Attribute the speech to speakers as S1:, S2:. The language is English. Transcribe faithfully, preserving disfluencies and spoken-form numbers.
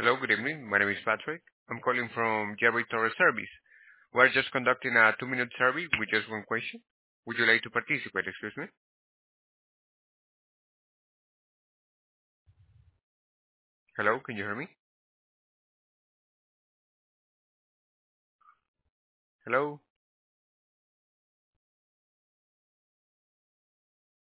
S1: Hello, good evening. My name is Patrick. I'm calling from Jerry Torres Service. We're just conducting a two-minute survey with just one question. Would you like to participate? Excuse me. Hello, can you hear me? Hello?